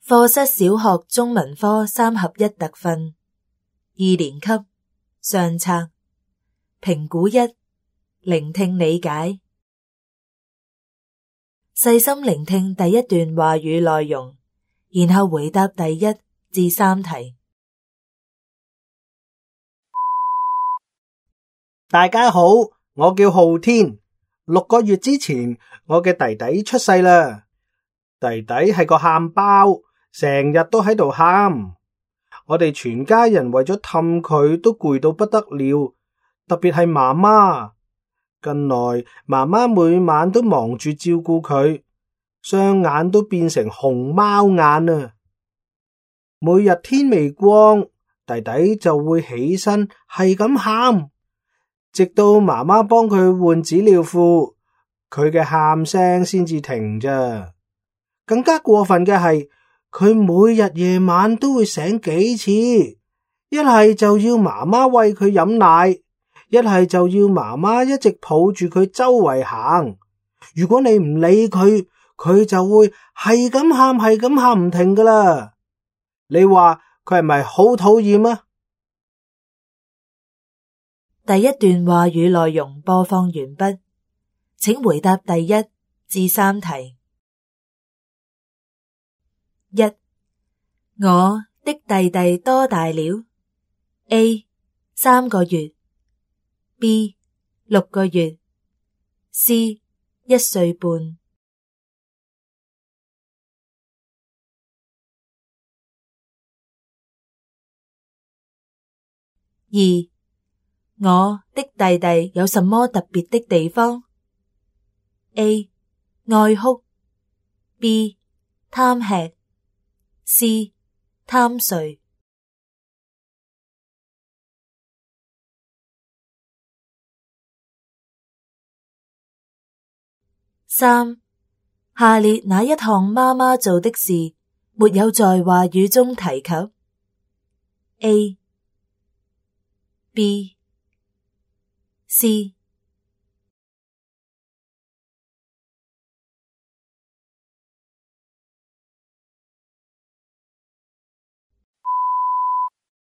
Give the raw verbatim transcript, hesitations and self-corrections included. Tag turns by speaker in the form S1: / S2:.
S1: 課室小學中文科三合一特訓，二年級上冊，評估一，聆聽理解。細心聆聽第一段話語內容，然後回答第一至三題。
S2: 大家好，我叫浩天。六個月之前，我嘅弟弟出世啦。弟弟係個喊包，成日都喺度喊。我哋全家人為咗氹佢都攰到不得了，特別係媽媽。近來媽媽每晚都忙住照顧佢，雙眼都變成熊貓眼啊！每日天未光，弟弟就會起身係咁喊，直到媽媽幫佢換紙尿褲，佢嘅喊聲先至停咋。更加過分嘅係，佢每日夜晚都會醒幾次，一係就要媽媽餵佢飲奶，一係就要媽媽一直抱住佢周圍行。如果你唔理佢，佢就會係咁喊，係咁喊唔停噶啦。你話佢係咪好討厭啊？
S1: 第一段話語內容播放完畢，請回答第一至三題。一，我的弟弟多大了 ？A. 三個月 B. 六個月 C. 一歲半。二，我的弟弟有什麼特別的地方 ？A. 愛哭 B. 貪吃 C. 貪睡。三，下列哪一項媽媽做的事沒有在話語中提及 ？A. B. C.